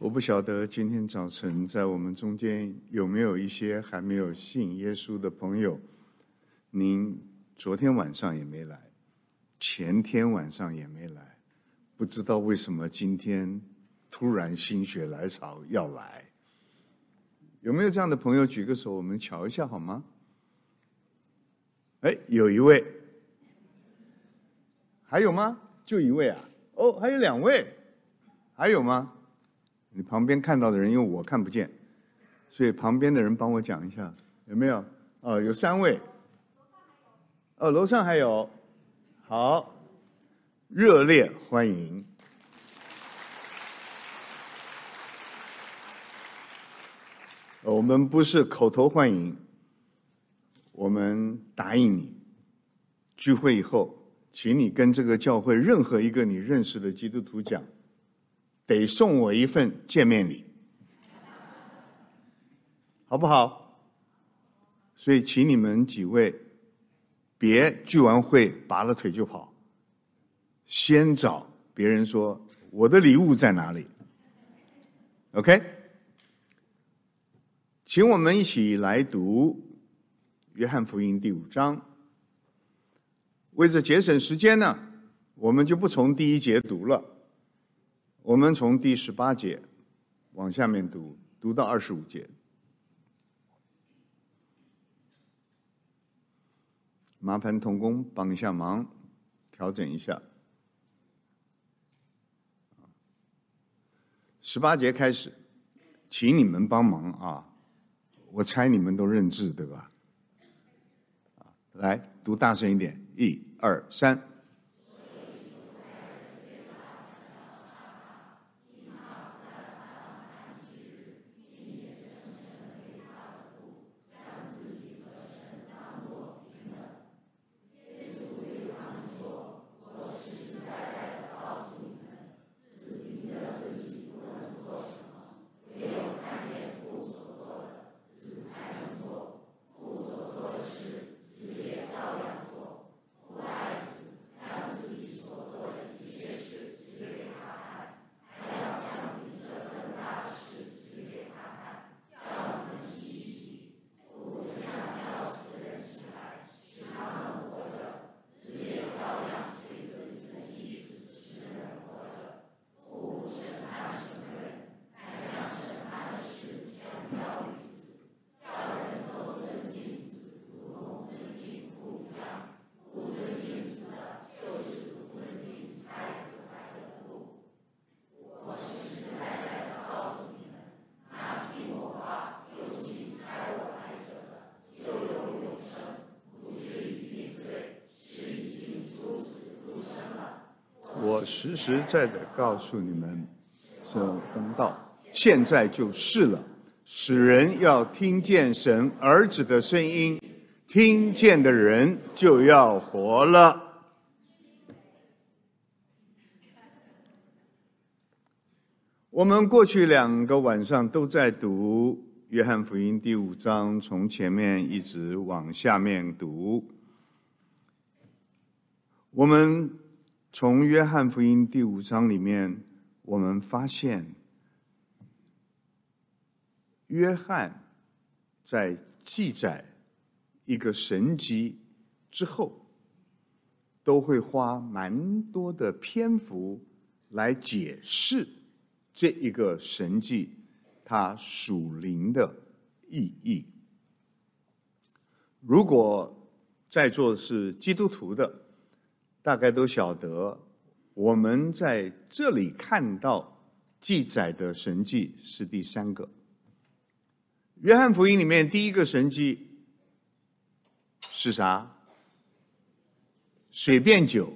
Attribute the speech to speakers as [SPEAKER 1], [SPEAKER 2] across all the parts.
[SPEAKER 1] 我不晓得今天早晨在我们中间有没有一些还没有信耶稣的朋友，您昨天晚上也没来，前天晚上也没来，不知道为什么今天突然心血来潮要来。有没有这样的朋友？举个手，我们瞧一下好吗？有一位。还有吗？就一位啊？哦，还有2位。还有吗？你旁边看到的人，因为我看不见，所以旁边的人帮我讲一下，有没有？有3位。楼上还有。好，热烈欢迎。我们不是口头欢迎，我们答应你，聚会以后，请你跟这个教会任何一个你认识的基督徒讲，得送我一份见面礼，好不好？所以请你们几位别聚完会拔了腿就跑，先找别人说我的礼物在哪里。 OK， 请我们一起来读约翰福音第5章。为了节省时间呢，我们就不从第1节读了，我们从第18节往下面读，读到25节。麻烦同工帮一下忙，调整一下。18节开始，请你们帮忙啊！我猜你们都认字对吧？来，读大声一点，1、2、3。我实实在在告诉你们，这等到现在就是了。使人要听见神儿子的声音，听见的人就要活了。我们过去2个晚上都在读约翰福音第5章，从前面一直往下面读。我们从约翰福音第5章里面，我们发现约翰在记载一个神迹之后，都会花蛮多的篇幅来解释这一个神迹它属灵的意义。如果在座是基督徒的，大概都晓得，我们在这里看到记载的神迹是第3个。约翰福音里面第1个神迹是啥？水变酒。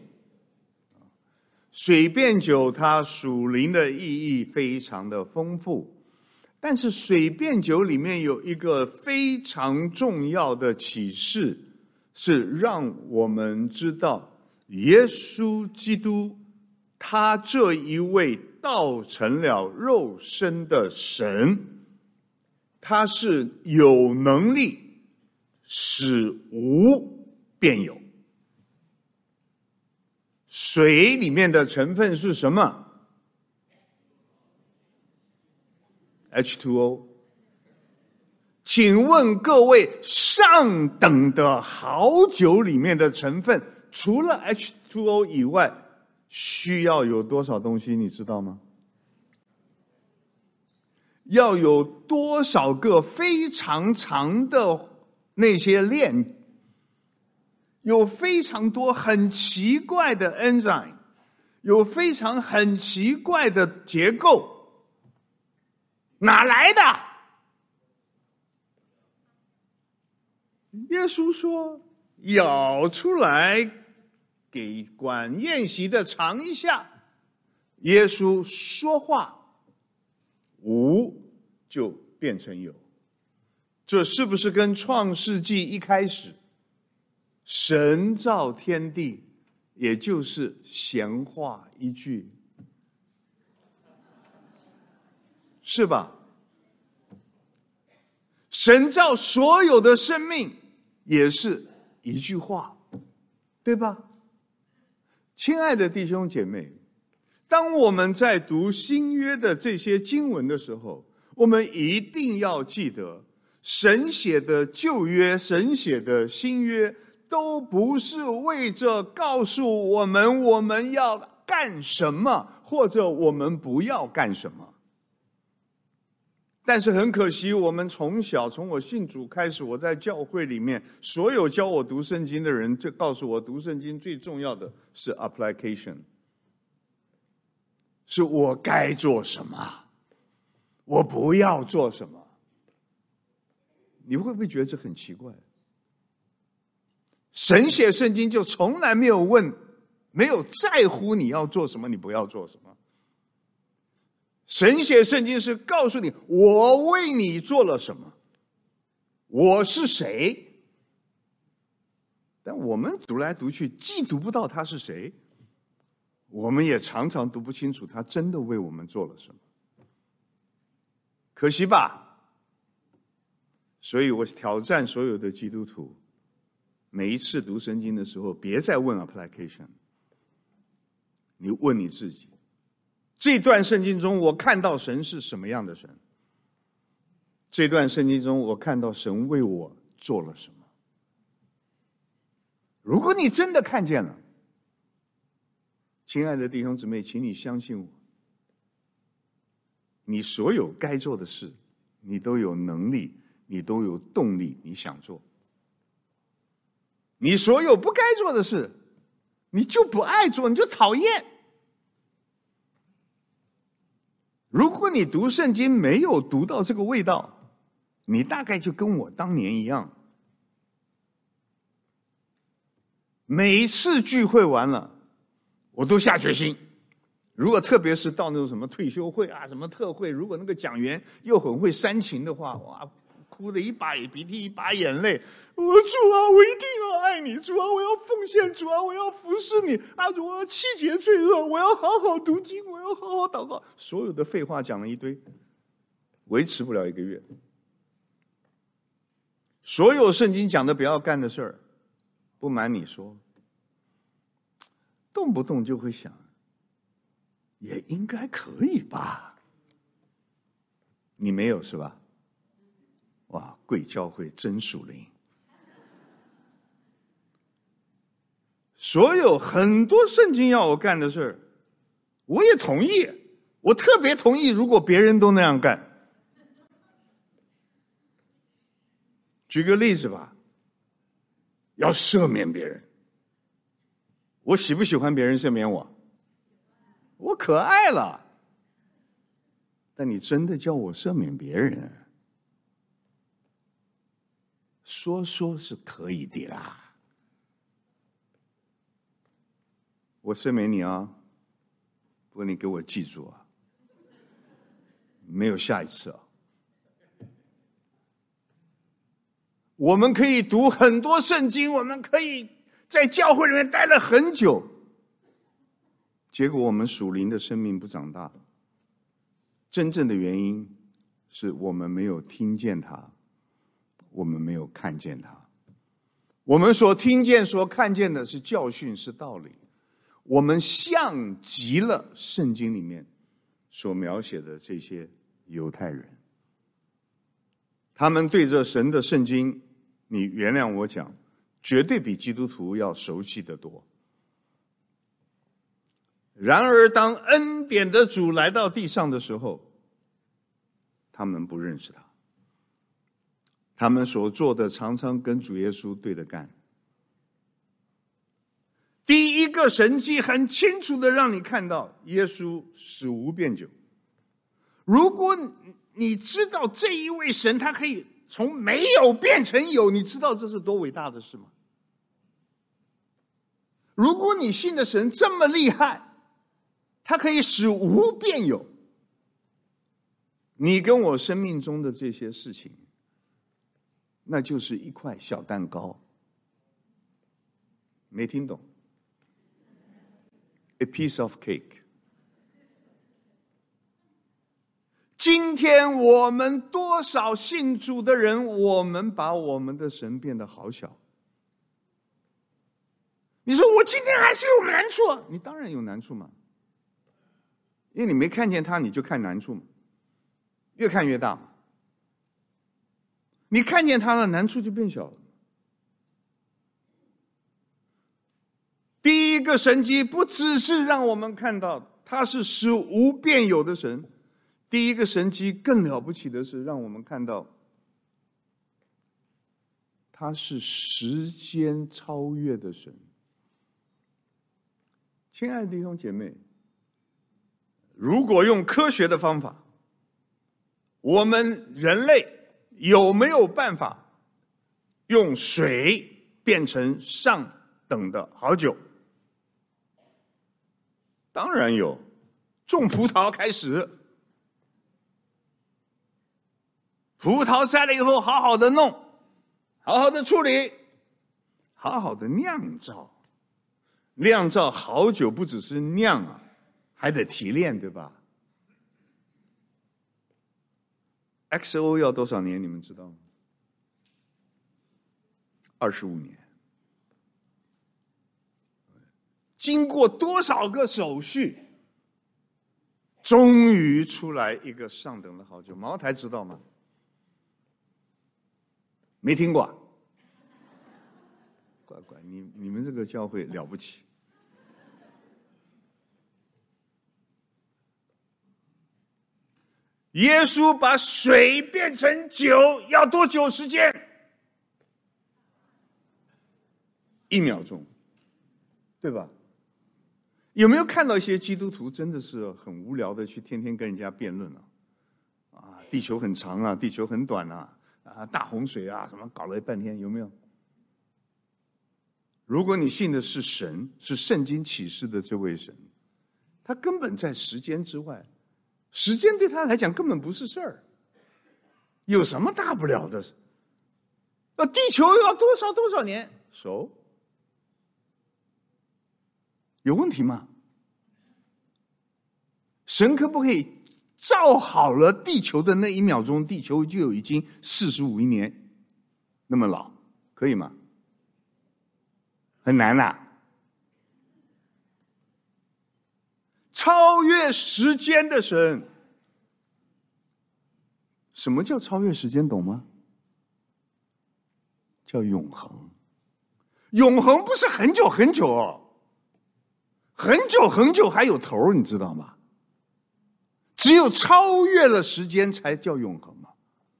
[SPEAKER 1] 水变酒它属灵的意义非常的丰富，但是水变酒里面有一个非常重要的启示，是让我们知道耶稣基督他这一位道成了肉身的神，他是有能力使无变有。水里面的成分是什么？ H2O。请问各位，上等的好酒里面的成分，除了 H2O 以外，需要有多少东西？你知道吗？要有多少个非常长的那些链，有非常多很奇怪的 enzyme， 有非常很奇怪的结构，哪来的？耶稣说：“舀出来，给管宴席的尝一下。”耶稣说话，无就变成有。这是不是跟创世纪一开始神造天地，也就是闲话一句，是吧？神造所有的生命也是一句话，对吧？亲爱的弟兄姐妹，当我们在读新约的这些经文的时候，我们一定要记得，神写的旧约，神写的新约，都不是为着告诉我们要干什么，或者我们不要干什么。但是很可惜，我们从我信主开始，我在教会里面，所有教我读圣经的人就告诉我，读圣经最重要的是 application， 是我该做什么，我不要做什么。你会不会觉得这很奇怪？神写圣经就从来没有在乎你要做什么，你不要做什么。神写圣经是告诉你，我为你做了什么，我是谁。但我们读来读去，既读不到他是谁，我们也常常读不清楚他真的为我们做了什么。可惜吧？所以我挑战所有的基督徒，每一次读圣经的时候，别再问 application， 你问你自己，这段圣经中我看到神是什么样的神？这段圣经中我看到神为我做了什么？如果你真的看见了，亲爱的弟兄姊妹，请你相信我，你所有该做的事，你都有能力，你都有动力，你想做。你所有不该做的事，你就不爱做，你就讨厌。如果你读圣经没有读到这个味道，你大概就跟我当年一样，每一次聚会完了，我都下决心，如果特别是到那种什么退休会啊、什么特会，如果那个讲员又很会煽情的话，哇，哭的一把鼻涕一把眼泪，我说主啊，我一定要爱你，主啊，我要奉献，主啊，我要服侍你啊，主啊，七节罪恶，我要好好读经，我要好好祷告，所有的废话讲了一堆，维持不了1个月。所有圣经讲的不要干的事儿，不瞒你说，动不动就会想，也应该可以吧？你没有是吧？哇，贵教会真属灵。所有很多圣经要我干的事儿，我也同意，我特别同意，如果别人都那样干。举个例子吧，要赦免别人，我喜不喜欢别人赦免我？我可爱了。但你真的叫我赦免别人，说是可以的啦。我赦免你啊，不过你给我记住啊，没有下一次啊。我们可以读很多圣经，我们可以在教会里面待了很久，结果我们属灵的生命不长大，真正的原因是我们没有听见他，我们没有看见他。我们所听见所看见的是教训，是道理，我们像极了圣经里面所描写的这些犹太人。 他们对着神的圣经，你原谅我讲，绝对比基督徒要熟悉得多。然而当恩典的主来到地上的时候，他们不认识他，他们所做的常常跟主耶稣对着干。第一个神迹很清楚的让你看到耶稣使无变酒。如果你知道这一位神他可以从没有变成有，你知道这是多伟大的事吗？如果你信的神这么厉害，他可以使无变有，你跟我生命中的这些事情，那就是一块小蛋糕。没听懂？ A piece of cake。 今天我们多少信主的人，我们把我们的神变得好小。你说我今天还是有难处啊，你当然有难处嘛，因为你没看见他，你就看难处嘛，越看越大嘛。你看见他了，难处就变小了。第一个神迹不只是让我们看到他是使无变有的神，第一个神迹更了不起的是让我们看到他是时间超越的神。亲爱的弟兄姐妹，如果用科学的方法，我们人类有没有办法用水变成上等的好酒？当然有，种葡萄开始，葡萄摘了以后好好的弄，好好的处理，好好的酿造。酿造好酒不只是酿啊，还得提炼，对吧？ XO 要多少年你们知道吗？25年。经过多少个手续，终于出来一个上等的好酒。茅台知道吗？没听过啊？乖乖，你们这个教会了不起。耶稣把水变成酒要多久时间？1秒钟，对吧？有没有看到一些基督徒真的是很无聊的去天天跟人家辩论啊？地球很长啊，地球很短啊，大洪水啊，什么搞了半天，有没有？如果你信的是神，是圣经启示的这位神，他根本在时间之外，时间对他来讲根本不是事儿，有什么大不了的？地球要多少年？有问题吗？神可不可以照好了地球的那1秒钟，地球就已经45亿年那么老，可以吗？很难啊。超越时间的神，什么叫超越时间，懂吗？叫永恒。永恒不是很久很久哦，很久很久还有头，你知道吗？只有超越了时间才叫永恒嘛。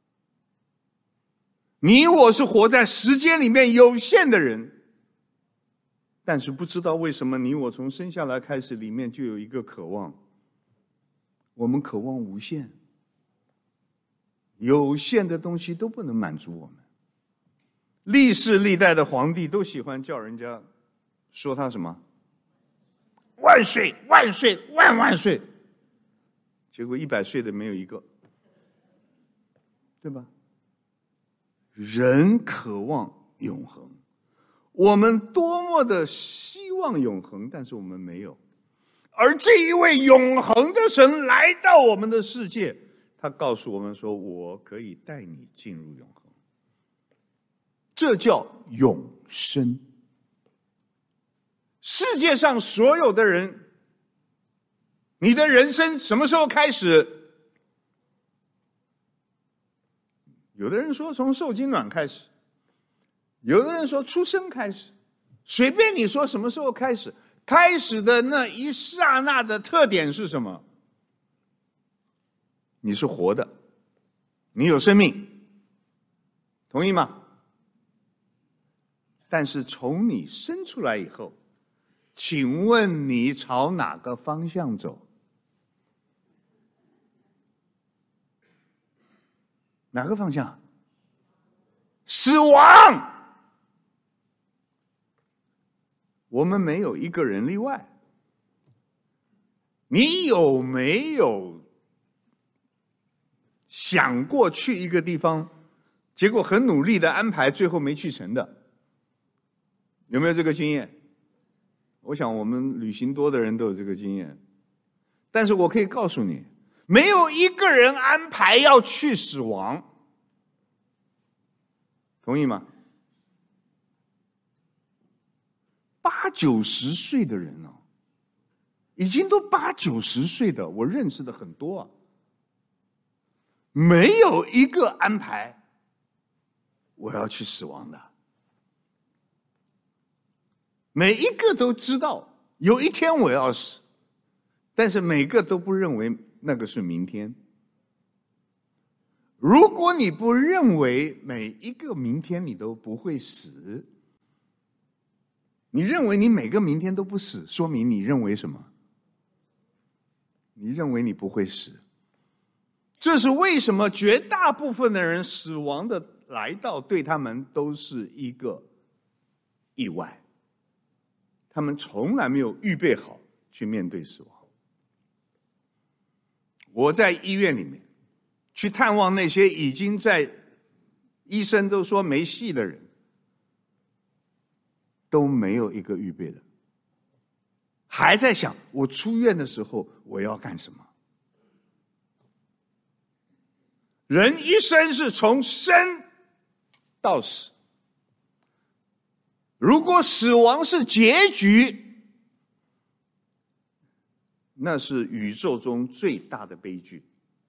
[SPEAKER 1] 你我是活在时间里面有限的人，但是不知道为什么你我从生下来开始里面就有一个渴望，我们渴望无限，有限的东西都不能满足我们。历世历代的皇帝都喜欢叫人家说他什么？万岁万岁万万岁，结果100岁的没有一个，对吧？人渴望永恒，我们多么的希望永恒，但是我们没有。而这一位永恒的神来到我们的世界，他告诉我们说，我可以带你进入永恒，这叫永生。世界上所有的人，你的人生什么时候开始？ 有的人说从受精卵开始，有的人说出生开始，随便你说什么时候开始，开始的那一刹那的特点是什么？你是活的，你有生命，同意吗？但是从你生出来以后，请问你朝哪个方向走？哪个方向？死亡！我们没有一个人例外。你有没有想过去一个地方，结果很努力的安排，最后没去成的？有没有这个经验？我想我们旅行多的人都有这个经验。但是我可以告诉你，没有一个人安排要去死亡，同意吗？8、90岁的人哦，已经都8、90岁的，我认识的很多啊，没有一个安排我要去死亡的。每一个都知道有一天我要死，但是每个都不认为那个是明天。如果你不认为每一个明天你都不会死，你认为你每个明天都不死，说明你认为什么？你认为你不会死。这是为什么绝大部分的人死亡的来到对他们都是一个意外，他们从来没有预备好去面对死亡。我在医院里面去探望那些已经在医生都说没戏的人，都没有一个预备的，还在想我出院的时候我要干什么。人一生是从生到死，如果死亡是结局，那是宇宙中最大的悲剧。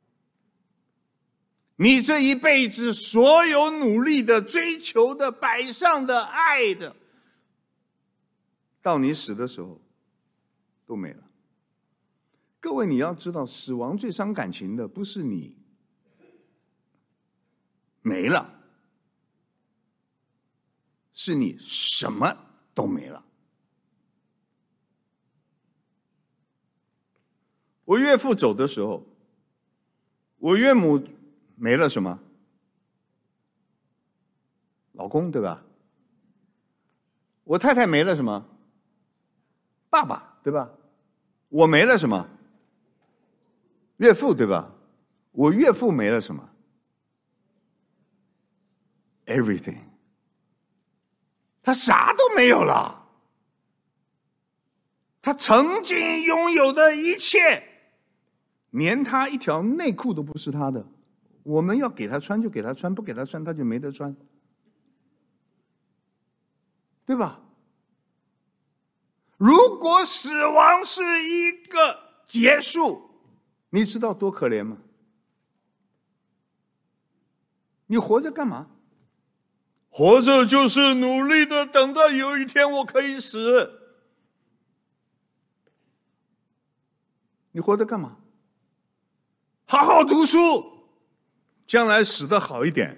[SPEAKER 1] 你这一辈子所有努力的、追求的、摆上的、爱的，到你死的时候都没了。各位，你要知道，死亡最伤感情的不是你没了，是你什么都没了。我岳父走的时候，我岳母没了什么？老公，对吧？我太太没了什么？爸爸，对吧？我没了什么？岳父，对吧？我岳父没了什么？ Everything， 他啥都没有了。他曾经拥有的一切，连他一条内裤都不是他的。我们要给他穿就给他穿，不给他穿他就没得穿，对吧？如果死亡是一个结束，你知道多可怜吗？你活着干嘛？活着就是努力的等到有一天我可以死。你活着干嘛？好好读书，将来死得好一点。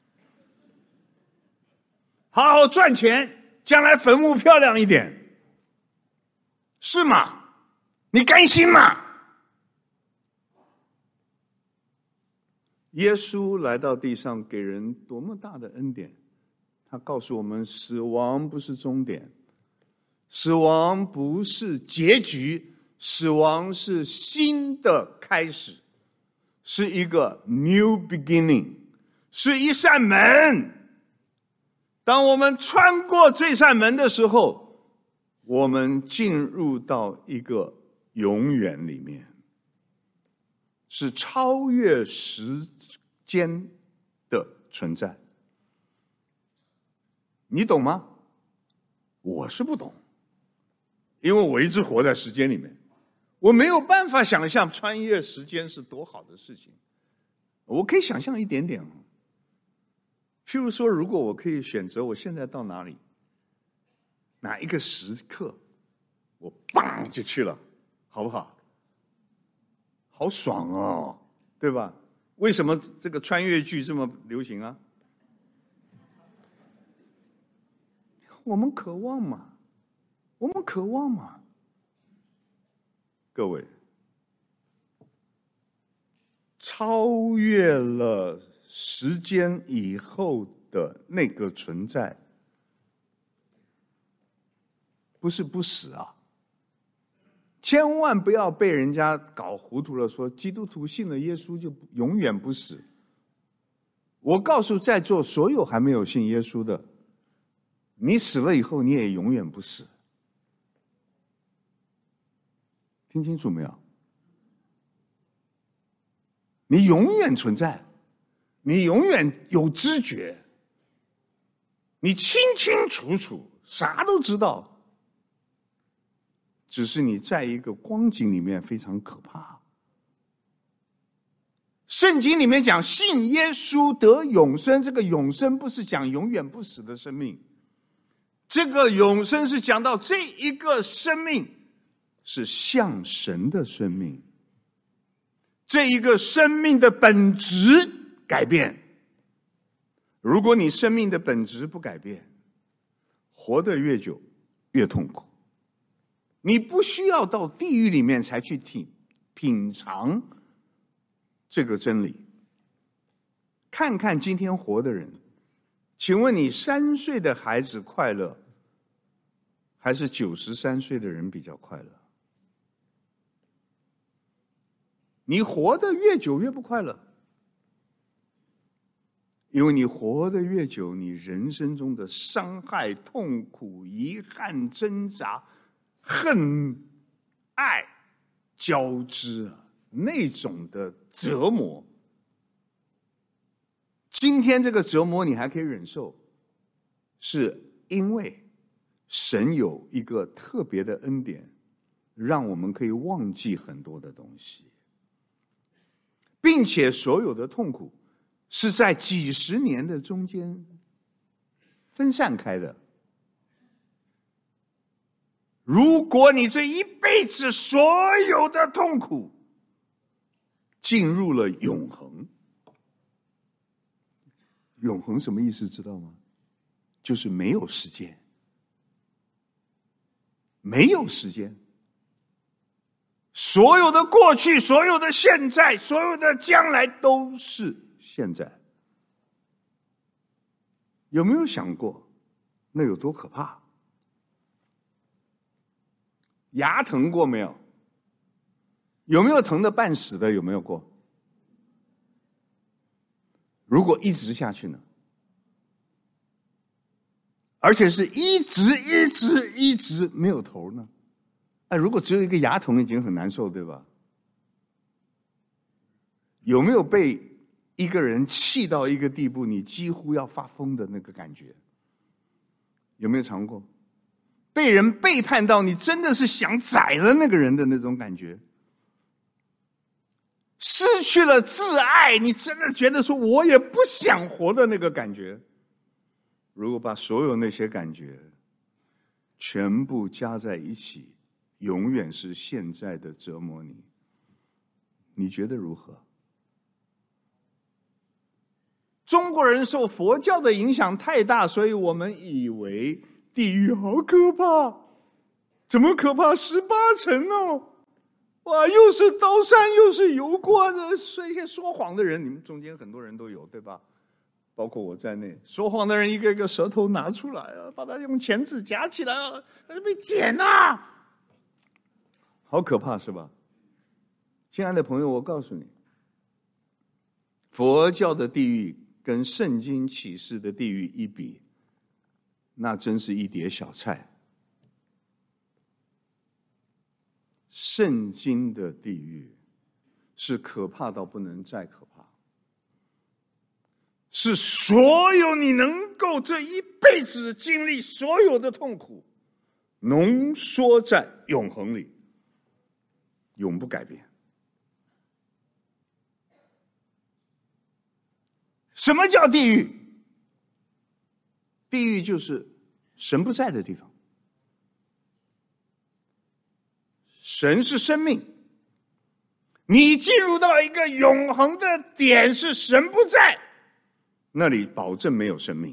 [SPEAKER 1] 好好赚钱，将来坟墓漂亮一点。是吗？你甘心吗？耶稣来到地上，给人多么大的恩典。他告诉我们，死亡不是终点，死亡不是结局，死亡是新的开始，是一个 new beginning， 是一扇门。当我们穿过这扇门的时候，我们进入到一个永远里面，是超越时间的存在。你懂吗？我是不懂，因为我一直活在时间里面，我没有办法想象穿越时间是多好的事情。我可以想象一点点， 譬如说，如果我可以选择我现在到哪里，哪一个时刻，我砰就去了，好不好？好爽哦，对吧？为什么这个穿越剧这么流行啊？我们渴望嘛，我们渴望嘛。各位，超越了时间以后的那个存在，不是不死啊！千万不要被人家搞糊涂了，说基督徒信了耶稣就永远不死。我告诉在座所有还没有信耶稣的，你死了以后你也永远不死。听清楚没有？你永远存在，你永远有知觉，你清清楚楚，啥都知道，只是你在一个光景里面非常可怕。圣经里面讲信耶稣得永生，这个永生不是讲永远不死的生命，这个永生是讲到这一个生命是像神的生命，这一个生命的本质改变。如果你生命的本质不改变，活得越久越痛苦。你不需要到地狱里面才去品尝这个真理。看看今天活的人，请问你3岁的孩子快乐，还是93岁的人比较快乐？你活得越久越不快乐，因为你活得越久，你人生中的伤害、痛苦、遗憾、挣扎、恨、爱交织啊，那种的折磨。今天这个折磨你还可以忍受，是因为神有一个特别的恩典，让我们可以忘记很多的东西，并且所有的痛苦是在几十年的中间分散开的。如果你这一辈子所有的痛苦进入了永恒，永恒什么意思知道吗？就是没有时间，没有时间，所有的过去，所有的现在，所有的将来都是现在。有没有想过那有多可怕？牙疼过没有？有没有疼得半死的？有没有过？如果一直下去呢？而且是一直没有头呢？如果只有一个牙疼已经很难受，对吧？有没有被一个人气到一个地步，你几乎要发疯的那个感觉？有没有尝过？被人背叛到你真的是想宰了那个人的那种感觉？失去了自爱，你真的觉得说我也不想活的那个感觉？如果把所有那些感觉全部加在一起，永远是现在的折磨你，你觉得如何？中国人受佛教的影响太大，所以我们以为地狱好可怕，怎么可怕？18层哦！哇，又是刀山，又是油锅的，一些说谎的人，你们中间很多人都有，对吧？包括我在内，说谎的人一个个舌头拿出来啊，把它用钳子夹起来啊，被剪啊，好可怕，是吧？亲爱的朋友，我告诉你，佛教的地狱跟圣经启示的地狱一比，那真是一碟小菜。圣经的地狱是可怕到不能再可怕，是所有你能够这一辈子经历所有的痛苦浓缩在永恒里，永不改变。什么叫地狱？ 地狱就是神不在的地方。神是生命，你进入到一个永恒的点，是神不在，那里保证没有生命。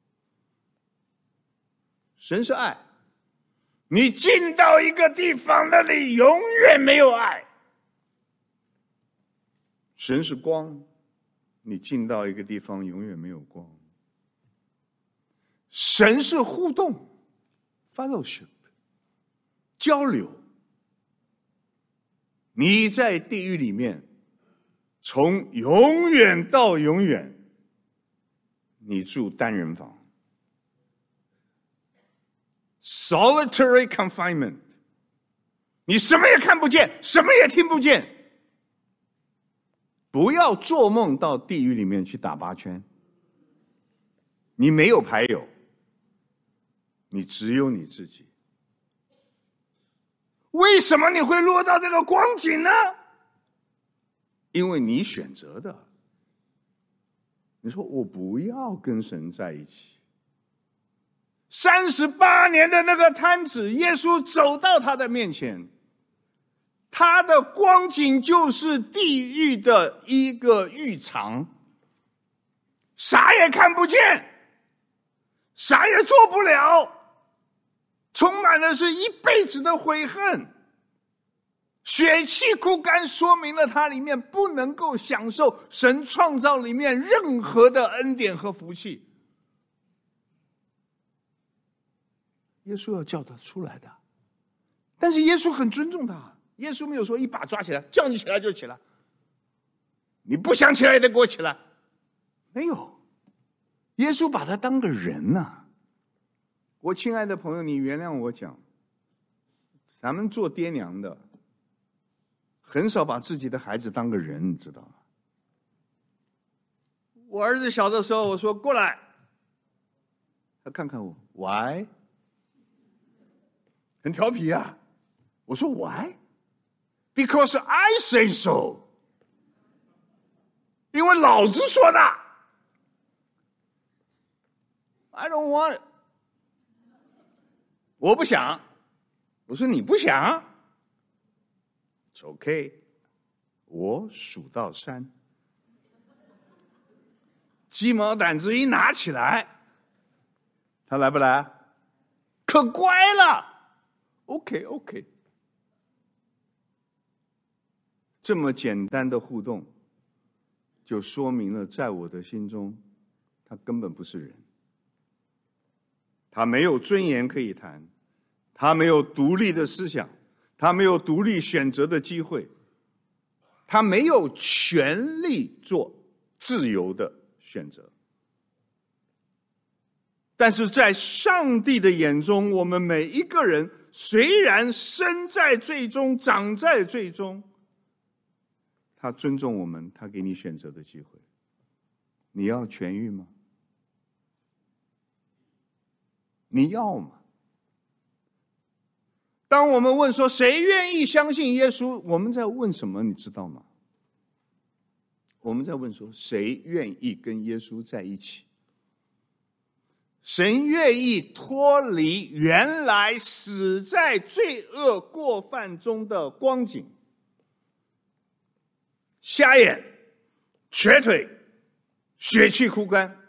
[SPEAKER 1] 神是爱，你进到一个地方，那里永远没有爱。神是光，你进到一个地方，永远没有光。神是互动 fellowship 交流，你在地狱里面从永远到永远，你住单人房 solitary confinement， 你什么也看不见，什么也听不见。不要做梦到地狱里面去打八圈，你没有牌友，你只有你自己。为什么你会落到这个光景呢？因为你选择的。你说我不要跟神在一起。38年的那个摊子，耶稣走到他的面前，他的光景就是地狱的一个浴场，啥也看不见，啥也做不了，充满了是一辈子的悔恨，血气枯干，说明了他里面不能够享受神创造里面任何的恩典和福气。耶稣要叫他出来的，但是耶稣很尊重他，耶稣没有说一把抓起来，叫你起来就起来，你不想起来也得给我起来，没有。耶稣把他当个人啊。我亲爱的朋友，你原谅我讲，咱们做爹娘的很少把自己的孩子当个人，你知道吗？我儿子小的时候，我说过来，他看看我 ，why？ 很调皮啊。我说 why？Because I say so， 因为老子说的。I don't want it， 我不想。我说你不想 ，It's okay， 我数到3，鸡毛掸子一拿起来，他来不来？可乖了 ，OK。这么简单的互动，就说明了在我的心中，他根本不是人。他没有尊严可以谈，他没有独立的思想，他没有独立选择的机会，他没有权利做自由的选择。但是在上帝的眼中，我们每一个人虽然生在罪中，长在罪中，他尊重我们，他给你选择的机会。你要痊愈吗？你要吗？当我们问说谁愿意相信耶稣，我们在问什么，你知道吗？我们在问说谁愿意跟耶稣在一起？神愿意脱离原来死在罪恶过犯中的光景，瞎眼、瘸腿、血气枯干。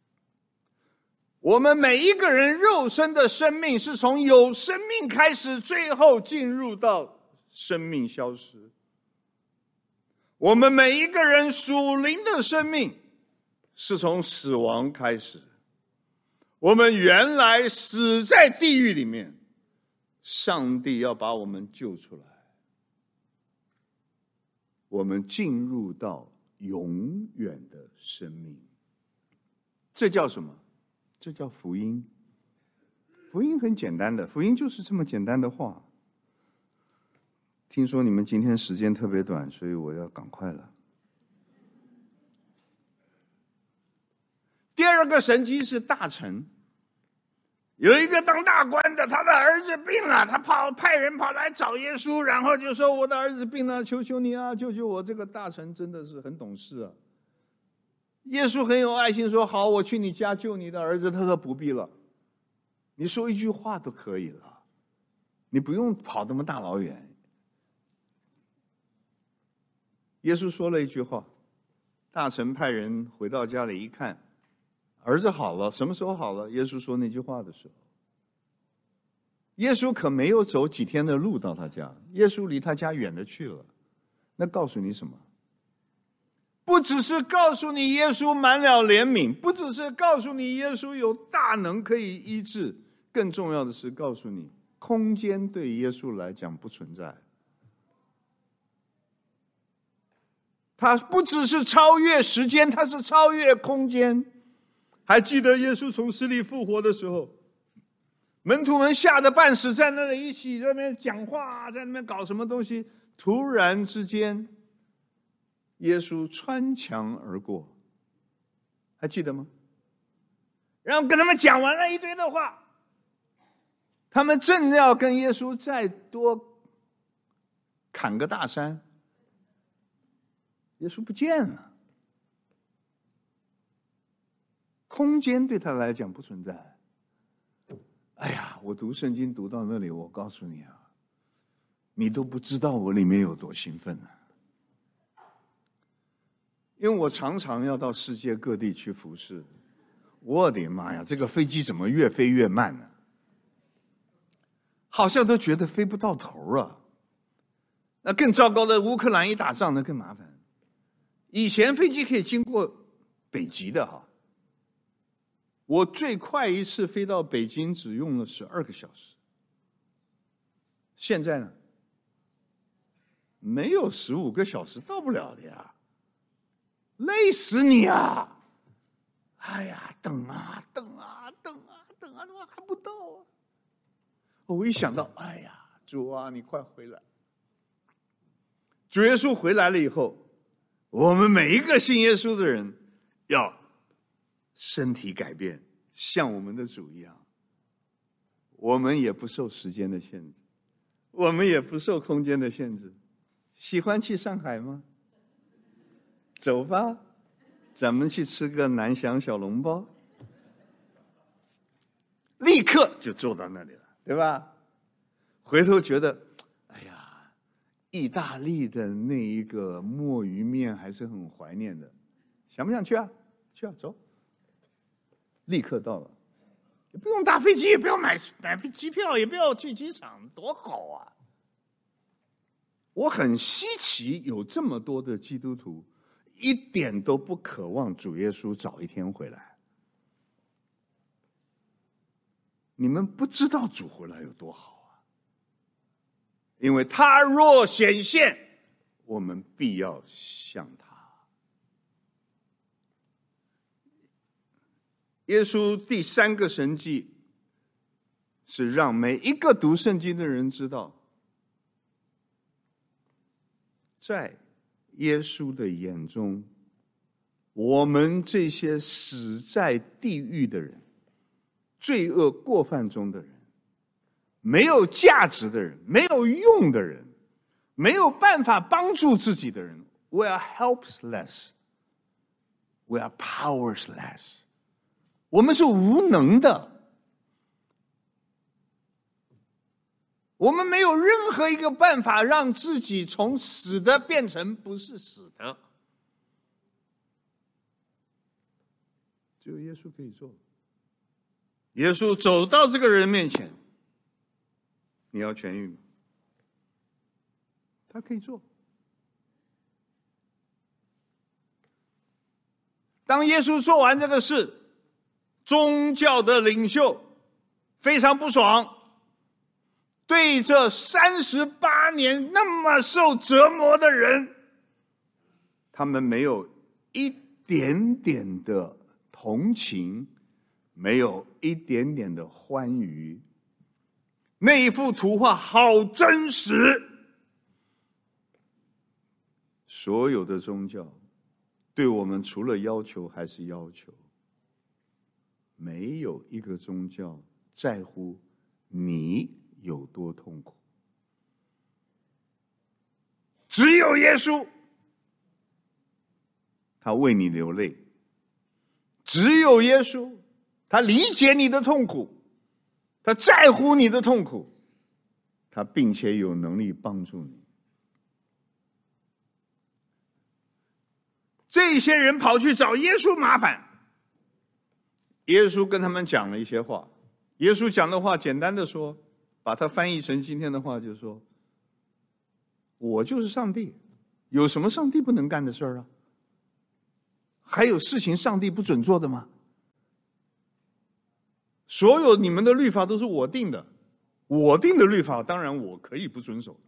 [SPEAKER 1] 我们每一个人肉身的生命是从有生命开始，最后进入到生命消失。我们每一个人属灵的生命是从死亡开始。我们原来死在地狱里面，上帝要把我们救出来，我们进入到永远的生命。这叫什么？这叫福音。福音很简单的，福音就是这么简单的话。听说你们今天时间特别短，所以我要赶快了。第二个神迹是大臣，有一个当大官的，他的儿子病了，他派人跑来找耶稣，然后就说我的儿子病了，求求你啊，救救我。这个大臣真的是很懂事啊。 耶稣很有爱心说，好，我去你家救你的儿子。他说不必了，你说一句话都可以了，你不用跑那么大老远。耶稣说了一句话，大臣派人回到家里一看，儿子好了。什么时候好了？耶稣说那句话的时候。耶稣可没有走几天的路到他家，耶稣离他家远的去了。那告诉你什么？不只是告诉你耶稣满了怜悯，不只是告诉你耶稣有大能可以医治，更重要的是告诉你，空间对耶稣来讲不存在。他不只是超越时间，他是超越空间。还记得耶稣从死里复活的时候，门徒们吓得半死，在那里一起在那边讲话，在那边搞什么东西。突然之间，耶稣穿墙而过，还记得吗？然后跟他们讲完了一堆的话，他们正要跟耶稣再多砍个大山，耶稣不见了。空间对他来讲不存在。哎呀，我读圣经读到那里，我告诉你啊，你都不知道我里面有多兴奋啊！因为我常常要到世界各地去服侍，我的妈呀，这个飞机怎么越飞越慢呢？好像都觉得飞不到头啊！那更糟糕的，乌克兰一打仗，那更麻烦。以前飞机可以经过北极的哈，我最快一次飞到北京只用了12个小时。现在呢，没有15个小时到不了的呀，累死你啊！哎呀，等啊等啊等啊等啊，怎么还不到啊？我一想到，哎呀，主啊，你快回来！主耶稣回来了以后，我们每一个信耶稣的人要身体改变，像我们的主一样。我们也不受时间的限制，我们也不受空间的限制。喜欢去上海吗？走吧，咱们去吃个南翔小笼包，立刻就坐到那里了，对吧？回头觉得，哎呀，意大利的那一个墨鱼面还是很怀念的，想不想去啊？去啊，走，立刻到了，也不用搭飞机，也不要买机票，也不要去机场，多好啊！我很稀奇，有这么多的基督徒一点都不渴望主耶稣早一天回来。你们不知道主回来有多好啊！因为他若显现，我们必要像他。耶稣第3个神迹是让每一个读圣经的人知道，在耶稣的眼中，我们这些死在地狱的人，罪恶过犯中的人，没有价值的人，没有用的人，没有办法帮助自己的人， we are helpless, we are powerless， 我们是无能的，我们没有任何一个办法让自己从死的变成不是死的，只有耶稣可以做。耶稣走到这个人面前，你要痊愈吗？他可以做。当耶稣做完这个事，宗教的领袖非常不爽，对这38年那么受折磨的人，他们没有一点点的同情，没有一点点的欢愉。那一幅图画好真实。所有的宗教对我们除了要求还是要求，没有一个宗教在乎你有多痛苦。只有耶稣，他为你流泪， 只有耶稣，他理解你的痛苦，他在乎你的痛苦，他并且有能力帮助你。这些人跑去找耶稣麻烦，耶稣跟他们讲了一些话。耶稣讲的话简单的说，把它翻译成今天的话，就是说，我就是上帝，有什么上帝不能干的事儿啊？还有事情上帝不准做的吗？所有你们的律法都是我定的，我定的律法当然我可以不遵守。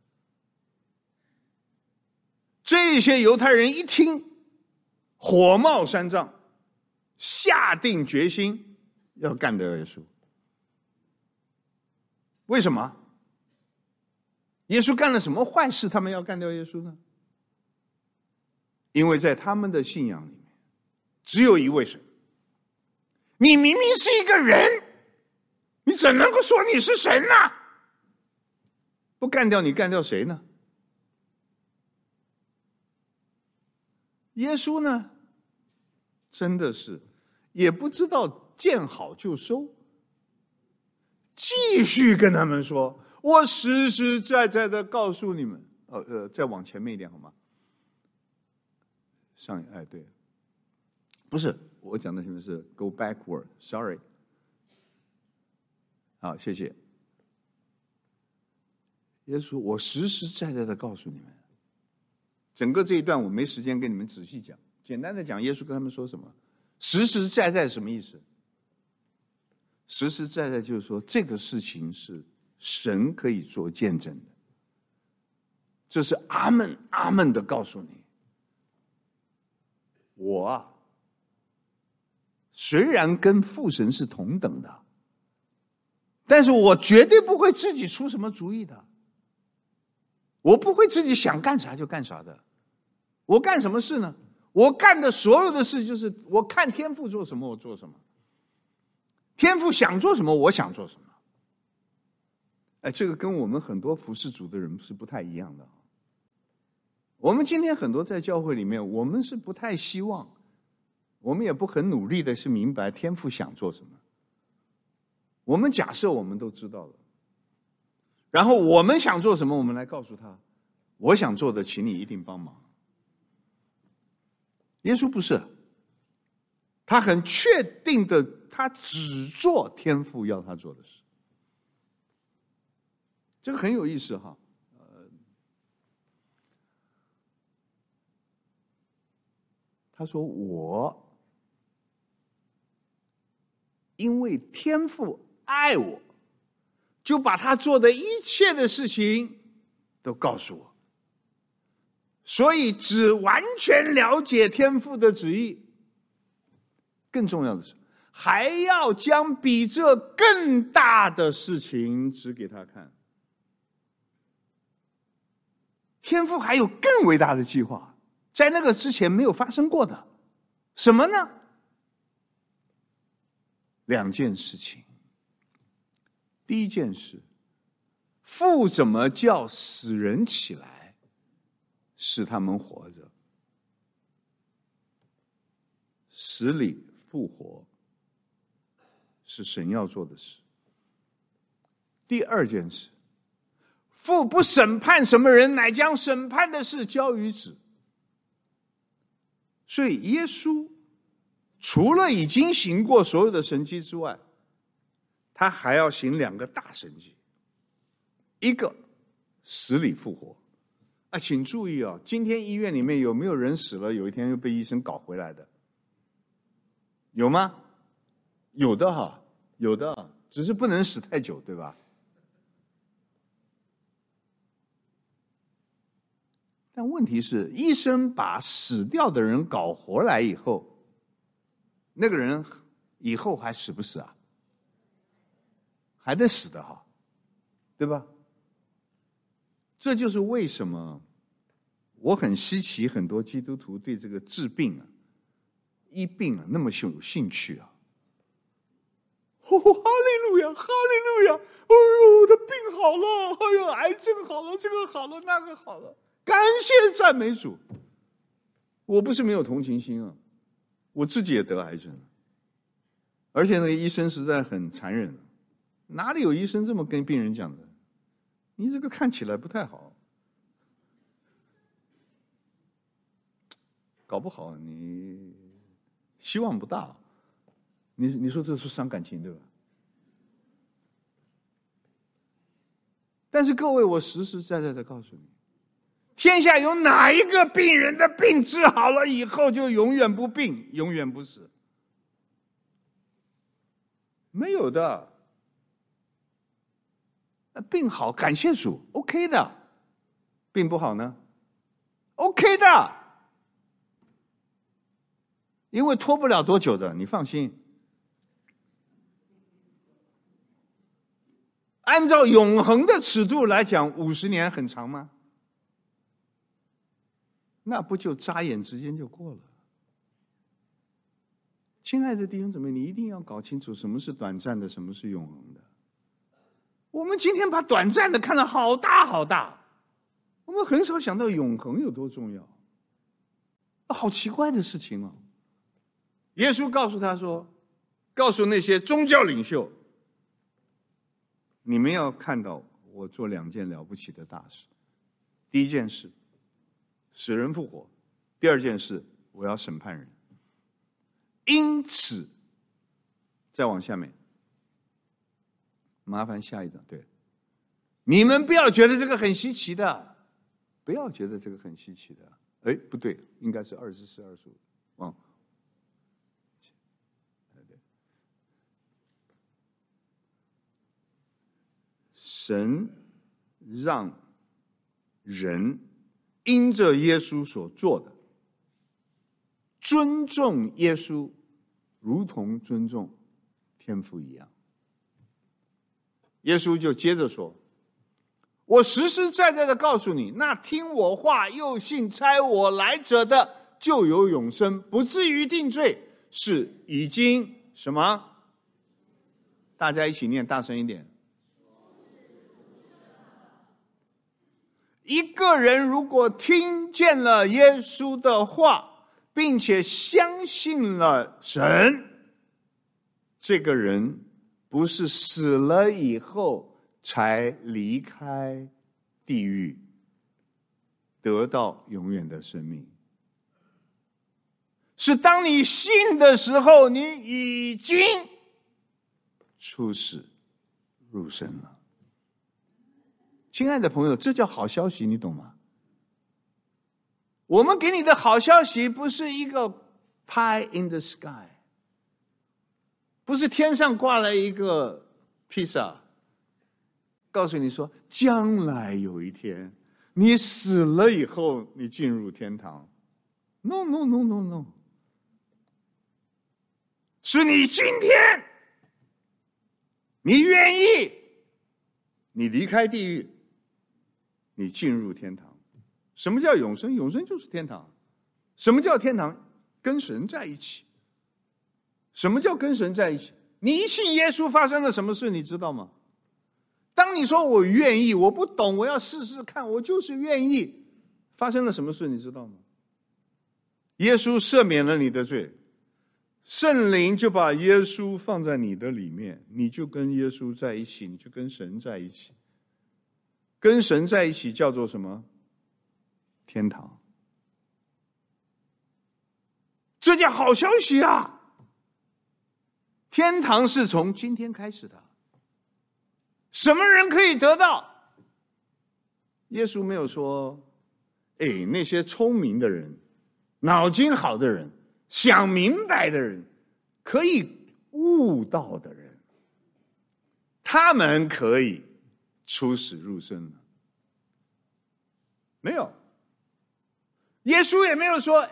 [SPEAKER 1] 这些犹太人一听，火冒三丈，下定决心要干掉耶稣。为什么？耶稣干了什么坏事，他们要干掉耶稣呢？因为在他们的信仰里面，只有一位神。你明明是一个人，你怎能够说你是神呢？不干掉你，干掉谁呢？耶稣呢，真的是也不知道见好就收，继续跟他们说，我实实在在的告诉你们，再往前面一点好吗？对，不是我讲的，是 go backward， sorry。好，谢谢。耶稣，我实实在在的告诉你们，整个这一段我没时间跟你们仔细讲，简单的讲，耶稣跟他们说什么？实实在在什么意思？实实在在就是说，这个事情是神可以做见证的，这是阿们阿们的告诉你。我啊，虽然跟父神是同等的，但是我绝对不会自己出什么主意的，我不会自己想干啥就干啥的。我干什么事呢？我干的所有的事就是我看天父做什么我做什么，天父想做什么我想做什么。这个跟我们很多服侍主的人是不太一样的。我们今天很多在教会里面，我们是不太希望，我们也不很努力的是明白天父想做什么。我们假设我们都知道了，然后我们想做什么，我们来告诉他，我想做的请你一定帮忙。耶稣不是，他很确定的，他只做天父要他做的事。这个很有意思哈。他说我因为天父爱我，就把他做的一切的事情都告诉我，所以只完全了解天父的旨意，更重要的是还要将比这更大的事情指给他看。天父还有更伟大的计划，在那个之前没有发生过的。什么呢？两件事情。第一件事，父怎么叫死人起来，使他们活着？死里复活是神要做的事。第二件事，父不审判什么人，乃将审判的事交于子。所以耶稣除了已经行过所有的神迹之外，他还要行两个大神迹。一个死里复活。请注意啊，今天医院里面有没有人死了，有一天又被医生搞回来的？有吗？有的哈，有的，只是不能死太久，对吧？但问题是，医生把死掉的人搞活来以后，那个人以后还死不死啊？还得死的哈，对吧？这就是为什么我很稀奇，很多基督徒对这个治病啊、医病啊那么有兴趣啊。哈利路亚，哈利路亚！哎呦，我的病好了，哎呦，癌症好了，这个好了，那个好了。感谢赞美主。我不是没有同情心啊， 我自己也得癌症，而且那个医生实在很残忍，哪里有医生这么跟病人讲的？你这个看起来不太好，搞不好你希望不大。你说这是伤感情对吧？但是各位，我实实在在的告诉你，天下有哪一个病人的病治好了以后就永远不病，永远不死？没有的。病好感谢主 OK 的，病不好呢 OK 的，因为拖不了多久的，你放心。按照永恒的尺度来讲，50年很长吗？那不就眨眼之间就过了？亲爱的弟兄姊妹，你一定要搞清楚什么是短暂的，什么是永恒的。我们今天把短暂的看得好大好大，我们很少想到永恒有多重要。好奇怪的事情哦！耶稣告诉他说，告诉那些宗教领袖，你们要看到我做2件了不起的大事。第一件事，死人复活；第二件事，我要审判人。因此，再往下面，麻烦下一章。对，你们不要觉得这个很稀奇的，不要觉得这个很稀奇的。哎，不对，应该是24、25，忘。神让人因着耶稣所做的，尊重耶稣，如同尊重天父一样。耶稣就接着说，我实实在在的告诉你，那听我话又信差我来者的，就有永生，不至于定罪，是已经什么？大家一起念，大声一点。一个人如果听见了耶稣的话，并且相信了神，这个人不是死了以后才离开地狱，得到永远的生命，是当你信的时候，你已经出死入生了。亲爱的朋友，这叫好消息，你懂吗？我们给你的好消息不是一个 pie in the sky， 不是天上挂了一个披萨，告诉你说将来有一天你死了以后你进入天堂。 No no no no no， 是你今天你愿意，你离开地狱，你进入天堂。什么叫永生？永生就是天堂。什么叫天堂？跟神在一起。什么叫跟神在一起？你一信耶稣发生了什么事你知道吗？当你说我愿意，我不懂，我要试试看，我就是愿意，发生了什么事你知道吗？耶稣赦免了你的罪，圣灵就把耶稣放在你的里面，你就跟耶稣在一起，你就跟神在一起。跟神在一起叫做什么？天堂。这叫好消息啊！天堂是从今天开始的。什么人可以得到？耶稣没有说，那些聪明的人，脑筋好的人，想明白的人，可以悟道的人，他们可以出死入生了。没有。耶稣也没有说，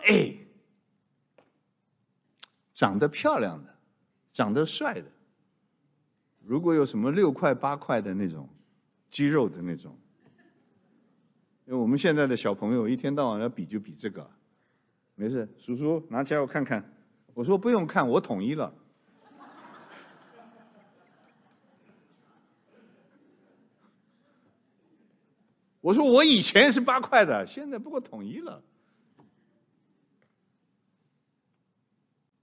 [SPEAKER 1] 长得漂亮的，长得帅的，如果有什么6块8块的那种肌肉的那种，因为我们现在的小朋友一天到晚要比就比这个，没事，叔叔拿起来我看看。我说不用看，我统一了。我说我以前是8块的，现在不过统一了。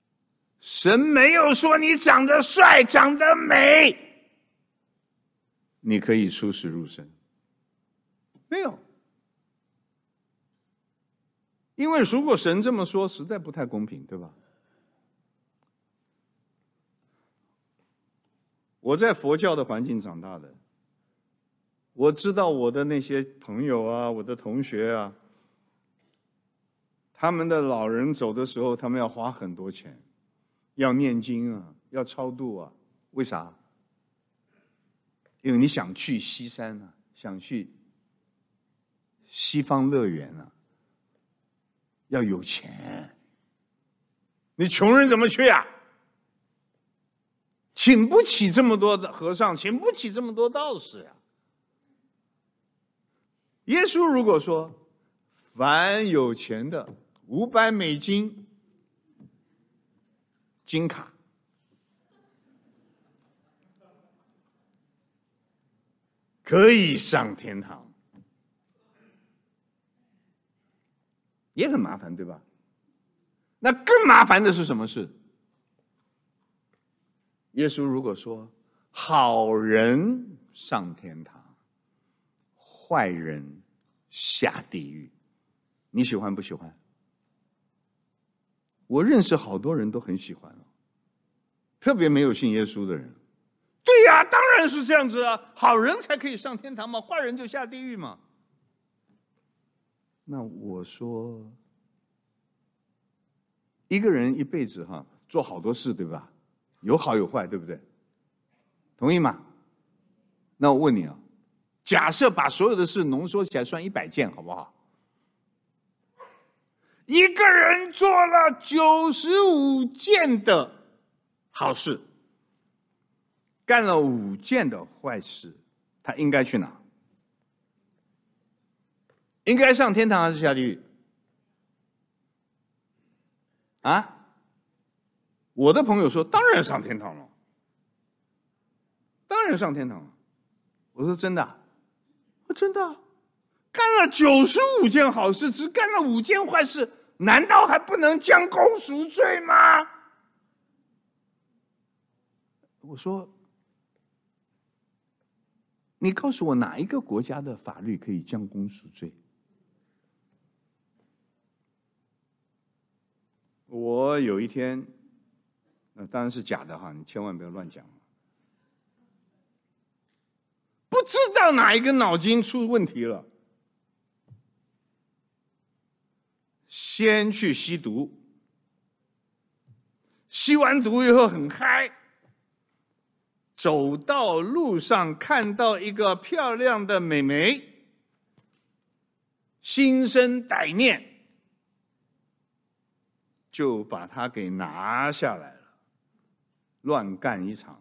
[SPEAKER 1] 神没有说你长得帅、长得美，你可以出世入神，没有。因为如果神这么说，实在不太公平，对吧？我在佛教的环境长大的，我知道我的那些朋友啊，我的同学啊，他们的老人走的时候，他们要花很多钱，要念经啊，要超度啊。为啥？因为你想去西山啊，想去西方乐园啊，要有钱。你穷人怎么去啊？请不起这么多的和尚，请不起这么多道士呀。耶稣如果说，凡有钱的$500金卡，可以上天堂，也很麻烦，对吧？那更麻烦的是什么事？耶稣如果说好人上天堂，坏人下地狱，你喜欢不喜欢？我认识好多人都很喜欢，特别没有信耶稣的人。对呀，当然是这样子啊，好人才可以上天堂嘛，坏人就下地狱嘛。那我说，一个人一辈子做好多事，对吧？有好有坏，对不对？同意吗？那我问你啊，假设把所有的事浓缩起来算100件，好不好？一个人做了95件的好事，干了5件的坏事，他应该去哪？应该上天堂还是下地狱？啊？我的朋友说，当然上天堂了，当然上天堂了。我说真的啊？我真的啊，干了95件好事，只干了5件坏事，难道还不能将功赎罪吗？我说，你告诉我哪一个国家的法律可以将功赎罪？我有一天，当然是假的哈，你千万不要乱讲。不知道哪一个脑筋出问题了，先去吸毒，吸完毒以后很嗨，走到路上看到一个漂亮的美眉，心生歹念，就把她给拿下来了，乱干一场。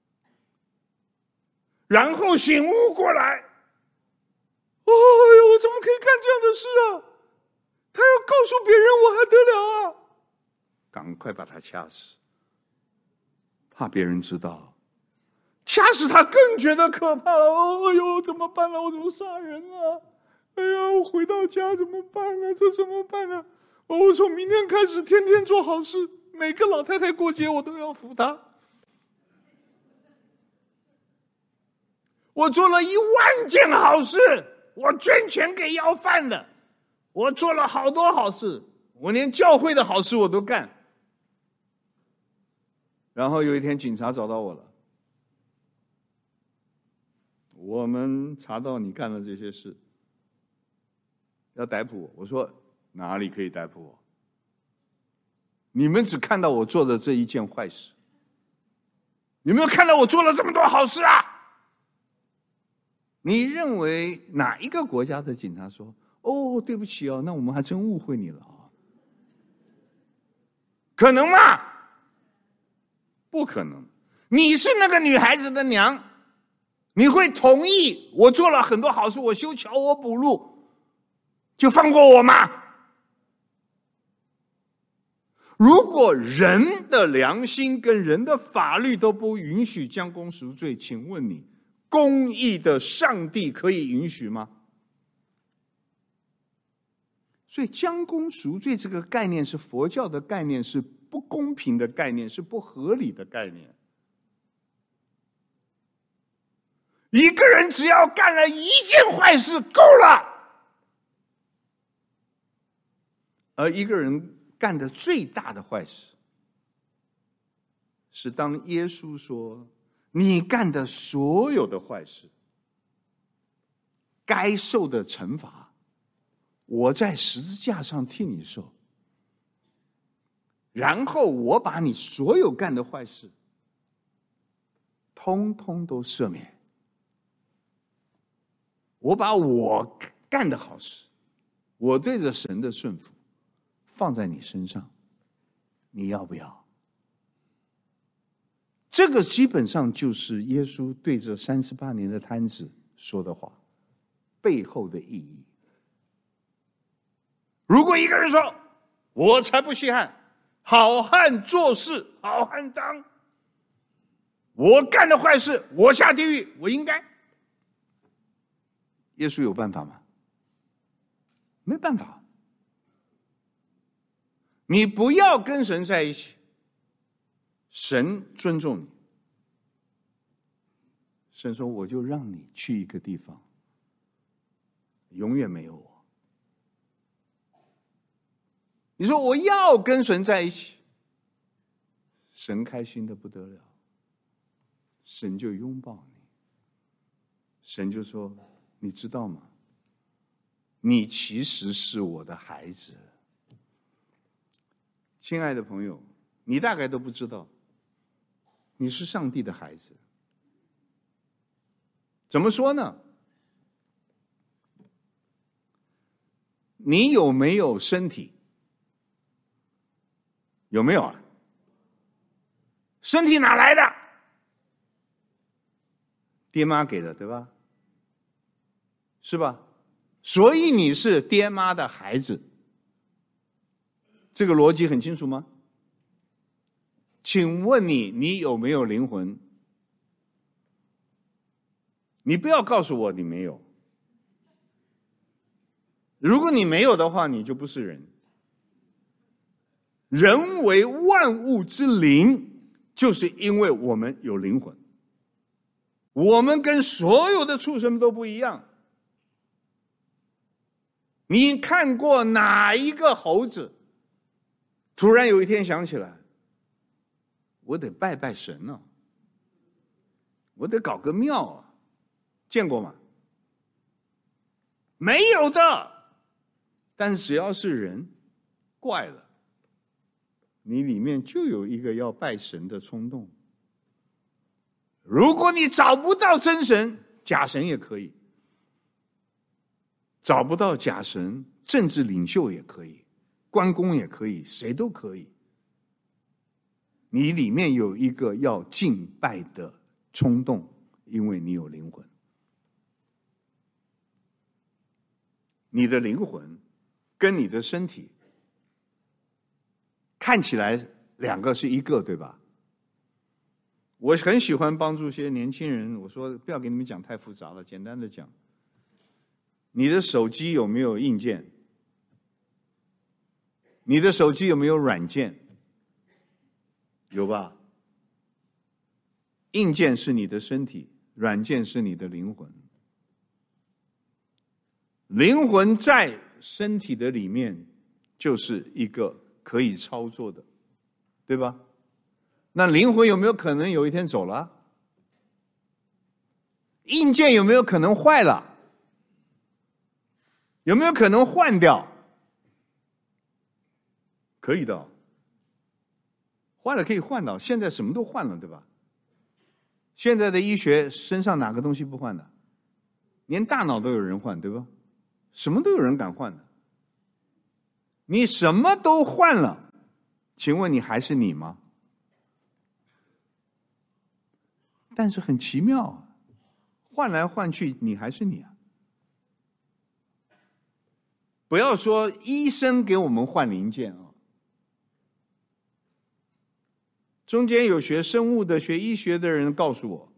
[SPEAKER 1] 然后醒悟过来，哎呦，我怎么可以干这样的事啊？他要告诉别人，我还得了啊？赶快把他掐死，怕别人知道，掐死他更觉得可怕了。哎呦，怎么办呢？我怎么杀人啊？哎呀，我回到家怎么办呢？这怎么办呢？我从明天开始天天做好事，每个老太太过节我都要扶她。我做了10000件好事，我捐钱给要饭的，我做了好多好事，我连教会的好事我都干。然后有一天警察找到我了，我们查到你干了这些事，要逮捕我。我说哪里可以逮捕我？你们只看到我做的这一件坏事，有没有看到我做了这么多好事啊？你认为哪一个国家的警察说，哦，对不起哦，那我们还真误会你了啊？可能吗？不可能。你是那个女孩子的娘，你会同意我做了很多好事，我修桥，我补路，就放过我吗？如果人的良心跟人的法律都不允许将功赎罪，请问你，公义的上帝可以允许吗？所以将功赎罪这个概念是佛教的概念，是不公平的概念，是不合理的概念。一个人只要干了一件坏事够了，而一个人干的最大的坏事，是当耶稣说你干的所有的坏事该受的惩罚，我在十字架上替你受，然后我把你所有干的坏事通通都赦免，我把我干的好事，我对着神的顺服放在你身上，你要不要？这个基本上就是耶稣对这38年的摊子说的话背后的意义。如果一个人说我才不稀罕，好汉做事好汉当，我干的坏事我下地狱，我应该，耶稣有办法吗？没办法。你不要跟神在一起，神尊重你，神说我就让你去一个地方，永远没有我。你说我要跟神在一起，神开心的不得了，神就拥抱你，神就说你知道吗？你其实是我的孩子。亲爱的朋友，你大概都不知道，你是上帝的孩子。怎么说呢？你有没有身体？有没有啊？身体哪来的？爹妈给的，对吧？是吧？所以你是爹妈的孩子，这个逻辑很清楚吗？请问你有没有灵魂？你不要告诉我你没有。如果你没有的话，你就不是人。人为万物之灵，就是因为我们有灵魂。我们跟所有的畜生都不一样。你看过哪一个猴子突然有一天想起来，我得拜拜神啊，我得搞个庙啊，见过吗？没有的。但是只要是人，怪了，你里面就有一个要拜神的冲动。如果你找不到真神，假神也可以；找不到假神，政治领袖也可以，关公也可以，谁都可以。你里面有一个要敬拜的冲动，因为你有灵魂。你的灵魂跟你的身体看起来两个是一个，对吧？我很喜欢帮助一些年轻人，我说不要给你们讲太复杂了，简单的讲。你的手机有没有硬件？你的手机有没有软件？有吧？硬件是你的身体，软件是你的灵魂。灵魂在身体的里面就是一个可以操作的，对吧？那灵魂有没有可能有一天走了？硬件有没有可能坏了？有没有可能换掉？可以的，坏了可以换的，现在什么都换了，对吧？现在的医学身上哪个东西不换的？连大脑都有人换，对吧？什么都有人敢换的。你什么都换了，请问你还是你吗？但是很奇妙啊，换来换去你还是你啊。不要说医生给我们换零件啊，中间有学生物的、学医学的人告诉我，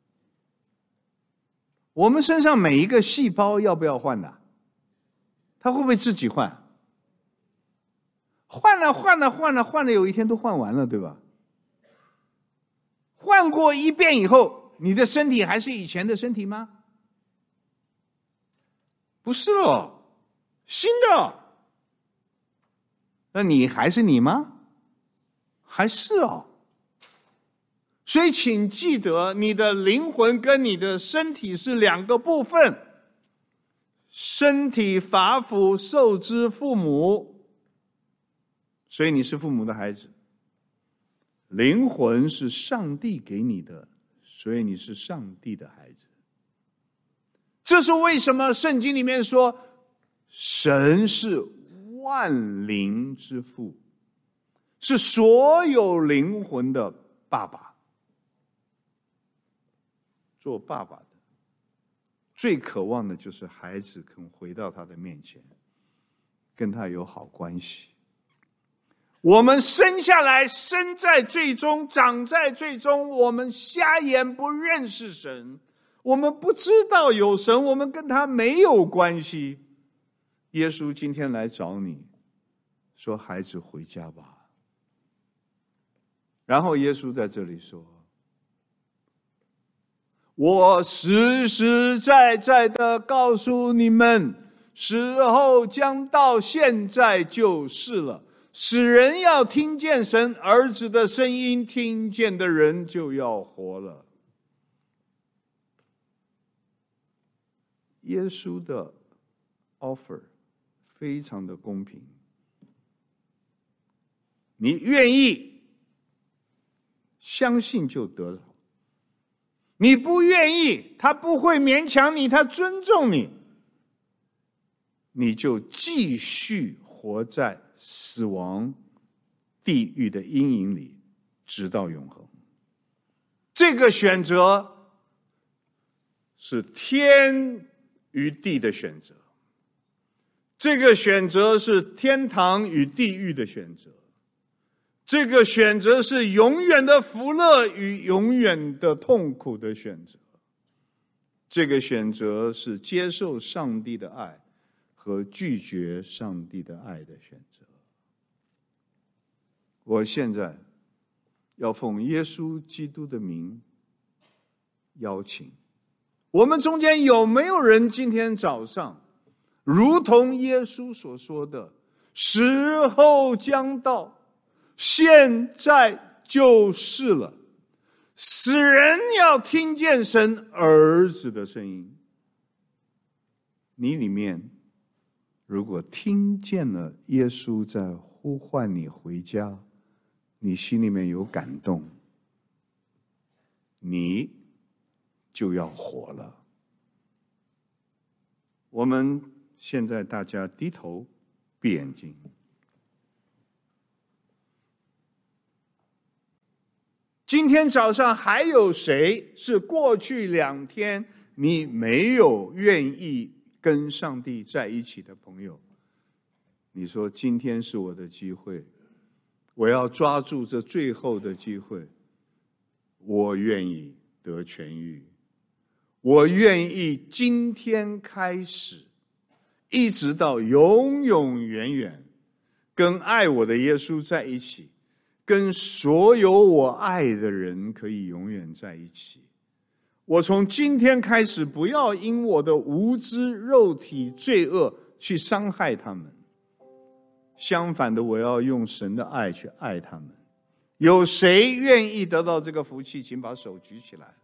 [SPEAKER 1] 我们身上每一个细胞要不要换的？它会不会自己换？ 换了，有一天都换完了，对吧？换过一遍以后，你的身体还是以前的身体吗？不是了，新的。那你还是你吗？还是哦。所以请记得，你的灵魂跟你的身体是两个部分。身体发肤受之父母，所以你是父母的孩子。灵魂是上帝给你的，所以你是上帝的孩子。这是为什么圣经里面说神是万灵之父，是所有灵魂的爸爸。做爸爸的最渴望的就是孩子肯回到他的面前，跟他有好关系。我们生下来，生在罪中，长在罪中，我们瞎眼不认识神，我们不知道有神，我们跟他没有关系。耶稣今天来找你，说孩子回家吧。然后耶稣在这里说，我实实在在的告诉你们，时候将到，现在就是了。使人要听见神儿子的声音，听见的人就要活了。耶稣的 offer 非常的公平，你愿意相信就得了，你不愿意，他不会勉强你，他尊重你，你就继续活在死亡地狱的阴影里，直到永恒。这个选择是天与地的选择，这个选择是天堂与地狱的选择，这个选择是永远的福乐与永远的痛苦的选择，这个选择是接受上帝的爱和拒绝上帝的爱的选择。我现在要奉耶稣基督的名邀请，我们中间有没有人今天早上如同耶稣所说的，时候将到，现在就是了，使人要听见神儿子的声音。你里面如果听见了耶稣在呼唤你回家，你心里面有感动，你就要活了。我们现在大家低头闭眼睛。今天早上还有谁是过去2天你没有愿意跟上帝在一起的朋友？你说今天是我的机会，我要抓住这最后的机会，我愿意得痊愈，我愿意今天开始一直到永永远远跟爱我的耶稣在一起，跟所有我爱的人可以永远在一起。我从今天开始不要因我的无知肉体罪恶去伤害他们，相反的，我要用神的爱去爱他们。有谁愿意得到这个福气？请把手举起来。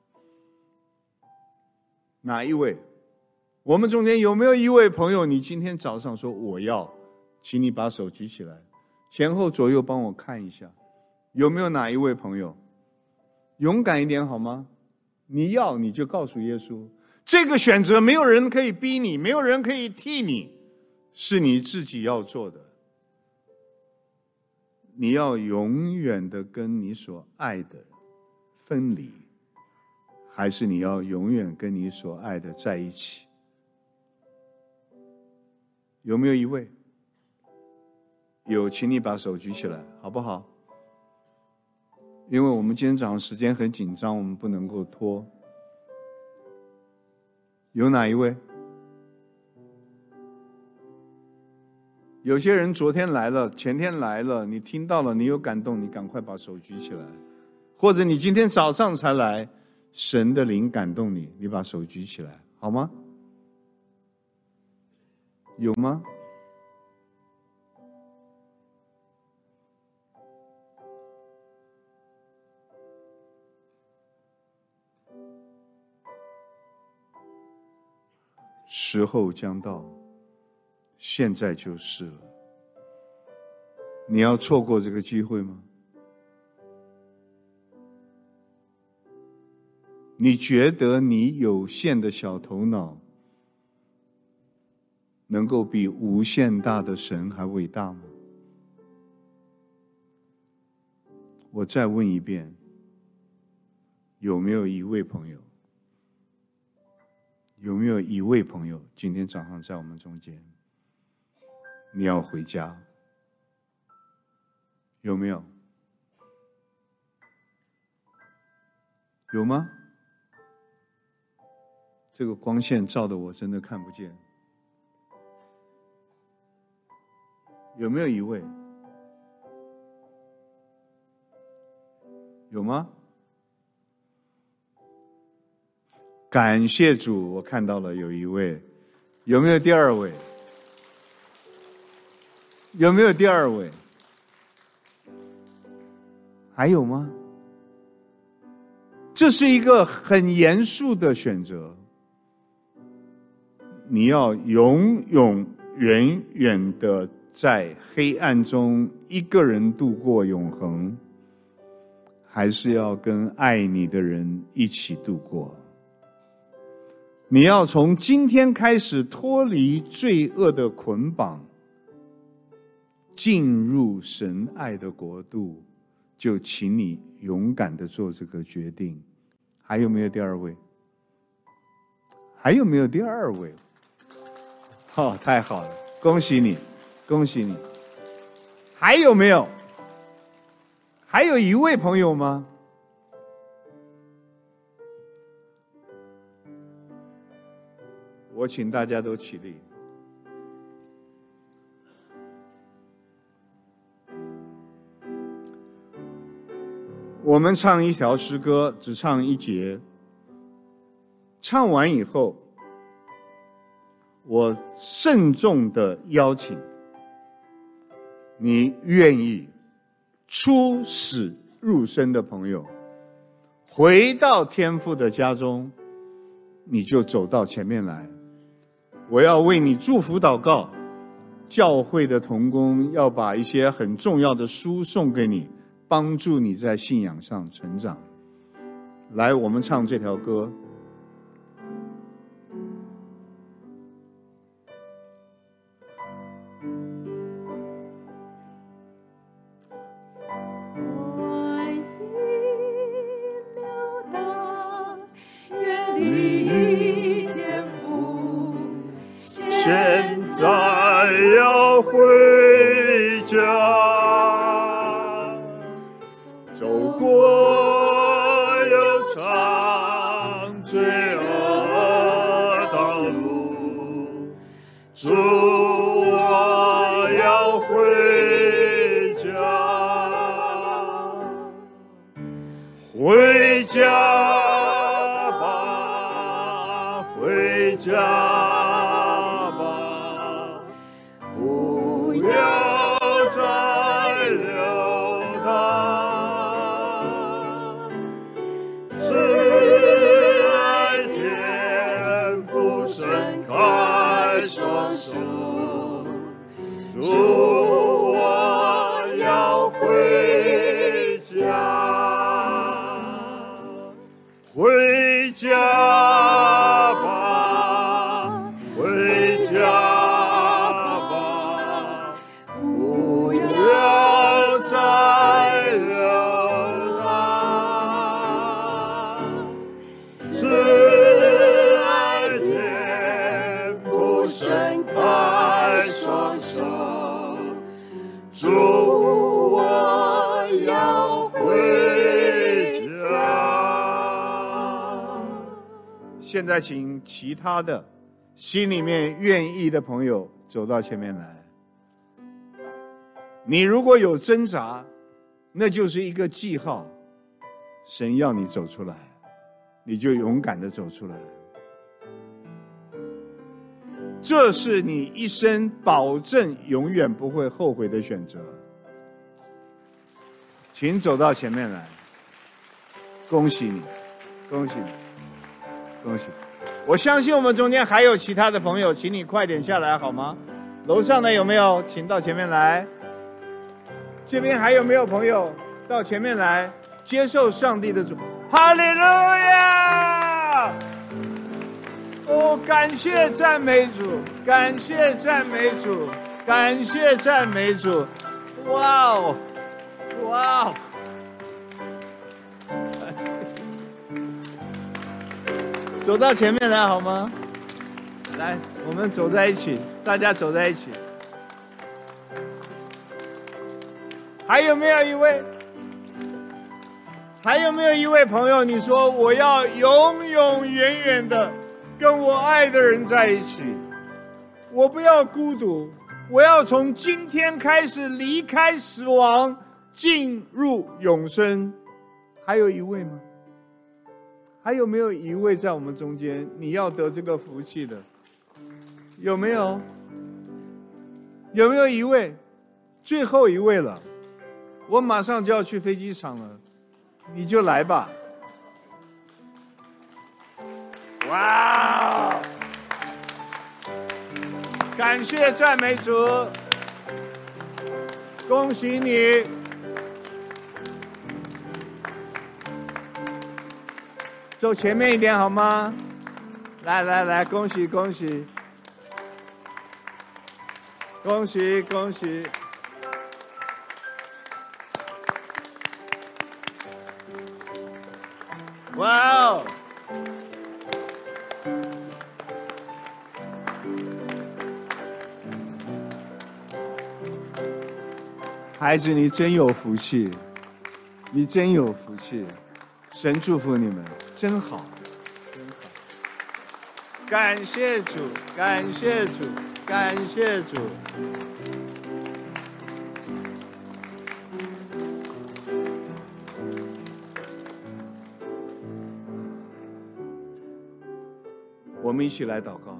[SPEAKER 1] 哪一位？我们中间有没有一位朋友，你今天早上说我要？请你把手举起来，前后左右帮我看一下，有没有哪一位朋友？勇敢一点好吗？你要你就告诉耶稣，这个选择没有人可以逼你，没有人可以替你，是你自己要做的。你要永远的跟你所爱的分离，还是你要永远跟你所爱的在一起？有没有一位？有，请你把手举起来，好不好？因为我们今天早上时间很紧张，我们不能够拖。有哪一位？ 有些人昨天来了，前天来了，你听到了，你有感动，你赶快把手举起来。或者你今天早上才来，神的灵感动你，你把手举起来，好吗？有吗？时候将到，现在就是了。你要错过这个机会吗？你觉得你有限的小头脑能够比无限大的神还伟大吗？我再问一遍，有没有一位朋友？有没有一位朋友今天早上在我们中间？你要回家？有没有？有吗？这个光线照得我真的看不见。有没有一位？有吗？感谢主，我看到了有一位。有没有第二位？有没有第二位？还有吗？这是一个很严肃的选择。你要永永远远的在黑暗中一个人度过永恒，还是要跟爱你的人一起度过？你要从今天开始脱离罪恶的捆绑，进入神爱的国度，就请你勇敢的做这个决定。还有没有第二位？还有没有第二位？太好了，恭喜你，恭喜你。还有没有？还有一位朋友吗？我请大家都起立。我们唱一条诗歌，只唱一节。唱完以后，我慎重的邀请你愿意出死入生的朋友，回到天父的家中，你就走到前面来。我要为你祝福祷告。教会的同工要把一些很重要的书送给你，帮助你在信仰上成长。来，我们唱这条歌。现在要回家，走过又长罪恶道路，主我要回家，回家吧，回家。主，我要回家，回家吧，回家吧，不要再流浪。慈爱天父伸开双手。主，我要回家。现在，请其他的心里面愿意的朋友走到前面来。 你如果有挣扎，那就是一个记号，神要你走出来，你就勇敢地走出来。这是你一生保证永远不会后悔的选择。请走到前面来，恭喜你，恭喜你，恭喜你！我相信我们中间还有其他的朋友，请你快点下来好吗？楼上的有没有？请到前面来。这边还有没有朋友到前面来接受上帝的主？哈利路亚！哦，感谢赞美主，感谢赞美主，感谢赞美主！哇哦，哇哦！走到前面来好吗？来，我们走在一起，大家走在一起。还有没有一位？还有没有一位朋友？你说我要永永远远的跟我爱的人在一起，我不要孤独，我要从今天开始离开死亡，进入永生。还有一位吗？还有没有一位在我们中间？你要得这个福气的，有没有？有没有一位？最后一位了。我马上就要去飞机场了，你就来吧。哇！感谢赞美主，恭喜你！走前面一点好吗？来来来，恭喜恭喜！恭喜恭喜！哇哦！孩子，你真有福气，你真有福气，神祝福你们，真好，真好！感谢主，感谢主，感谢主！我们一起来祷告。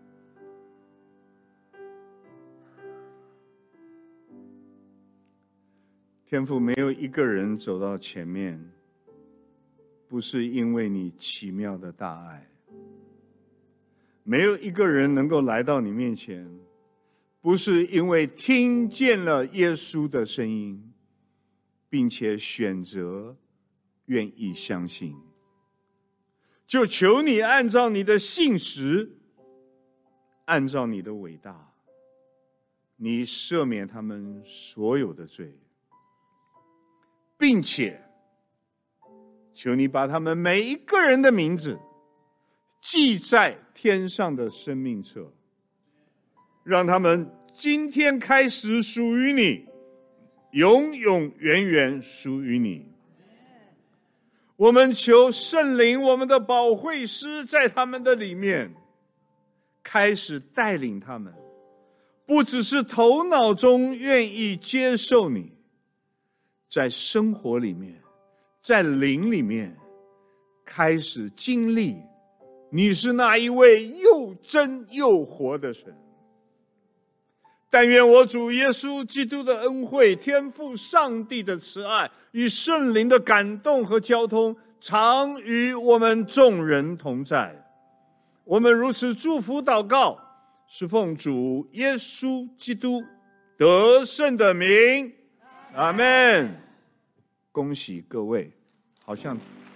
[SPEAKER 1] 天父，没有一个人走到前面，不是因为你奇妙的大爱；没有一个人能够来到你面前，不是因为听见了耶稣的声音，并且选择愿意相信。就求你按照你的信实，按照你的伟大，你赦免他们所有的罪，并且求你把他们每一个人的名字记在天上的生命册，让他们今天开始属于你，永永远远属于你。我们求圣灵，我们的保惠师在他们的里面开始带领他们，不只是头脑中愿意接受你，在生活里面，在灵里面开始经历你是那一位又真又活的神。但愿我主耶稣基督的恩惠、天父上帝的慈爱与圣灵的感动和交通，常与我们众人同在。我们如此祝福祷告，是奉主耶稣基督得胜的名，阿们。恭喜各位，好像